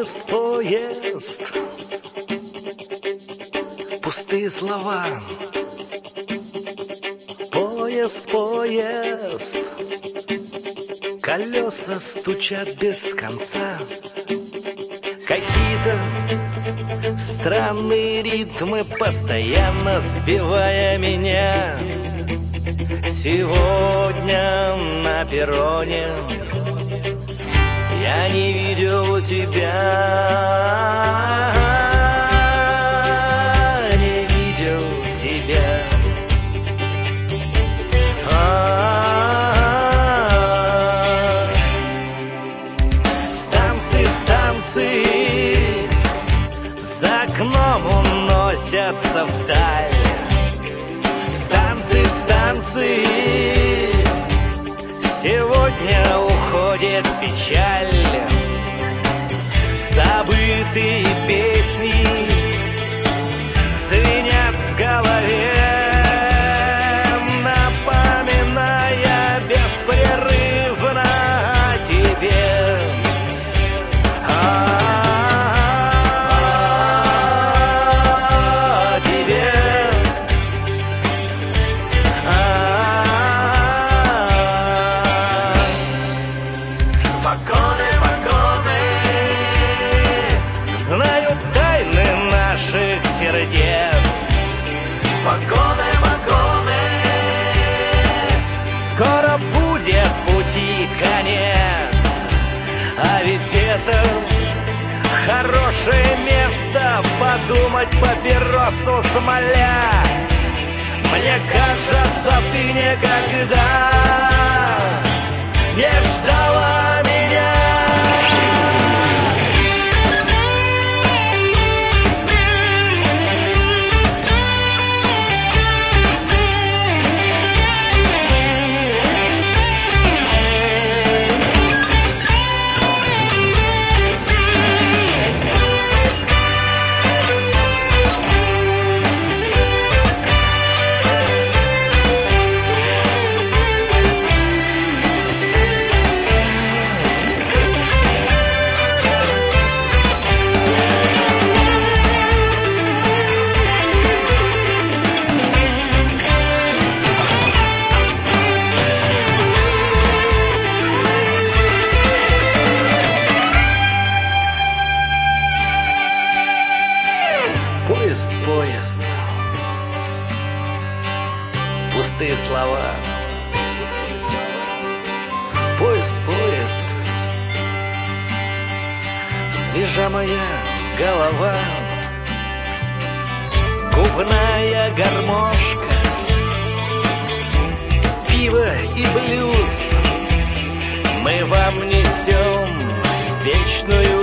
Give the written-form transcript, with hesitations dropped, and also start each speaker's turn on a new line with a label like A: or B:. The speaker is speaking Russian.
A: Поезд, поезд, пустые слова. Поезд, поезд, колеса стучат без конца. Какие-то странные ритмы, постоянно сбивая меня. Сегодня на перроне я не видел тебя, не видел тебя. Станции, станции за окном уносятся вдаль. Станции, станции, сегодня уходит печаль. Забытые песни звенят в голове, напоминая беспрерывно о тебе.
B: Вагоны, вагоны,
A: скоро будет пути конец. А ведь это хорошее место подумать папиросу смоля. Мне кажется, ты никогда не ждала меня. Поезд, поезд, пустые слова. Поезд, поезд, свежа моя голова. Губная гармошка, пиво и блюз. Мы вам несем вечную